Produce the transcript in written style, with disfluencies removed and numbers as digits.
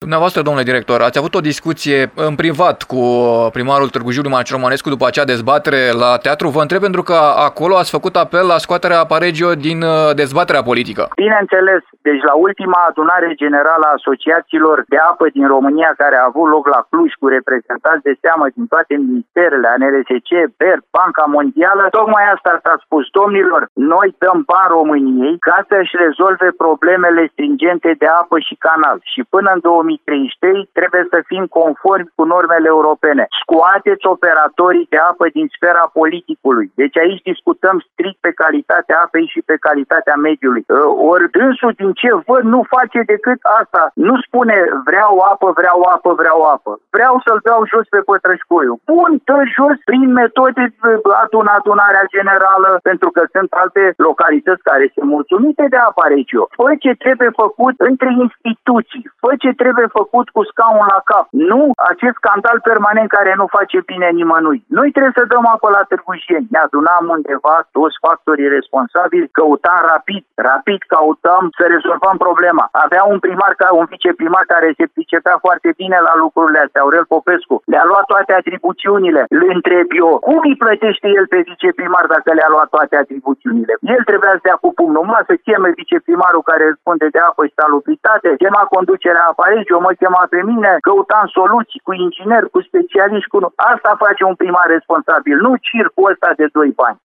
Dumneavoastră, domnule director, ați avut o discuție în privat cu primarul Târgu Jiu, Marcel Romanescu, după acea dezbatere la teatru. Vă întreb pentru că acolo ați făcut apel la scoaterea Aparegio din dezbaterea politică. Bineînțeles, deci la ultima adunare generală a asociațiilor de apă din România, care a avut loc la Cluj cu reprezentanți de seamă din toate ministerele, ANRSC, BERT, Banca Mondială, tocmai asta s-a spus. Domnilor, noi dăm bani României ca să-și rezolve problemele stringente de apă și canal. Și până în 2033 trebuie să fim conformi cu normele europene. Scoateți operatorii de apă din sfera politicului. Deci aici discutăm strict pe calitatea apei și pe calitatea mediului. Ori dânsul, din ce văd, nu face decât asta. Nu spune vreau apă, vreau apă, vreau apă. Vreau să-l dau jos pe Pătrășcoiu. Bun, dă jos prin metode adunarea generală, pentru că sunt alte localități care sunt mulțumite de Aparegio. Fă ce trebuie făcut între instituții. Fă ce trebuie făcut cu scaun la cap. Nu acest scandal permanent care nu face bine nimănui. Noi trebuie să dăm apă la Târgu Jiu. Ne adunam undeva toți factorii responsabili, căutam rapid căutam să rezolvăm problema. Avea un viceprimar care se pricepea foarte bine la lucrurile astea, Aurel Popescu. Le-a luat toate atribuțiunile. Îl întreb eu, cum îi plătește el pe viceprimar dacă le-a luat toate atribuțiunile? El trebuia să dea cu pumnul în masă, cheme viceprimarul care răspunde de apă și salubritate, chema conducerea Aparegio, mă chema pe mine, căutam soluții cu ingineri, cu specialiști, Asta face un primar responsabil, nu circul ăsta de 2 bani.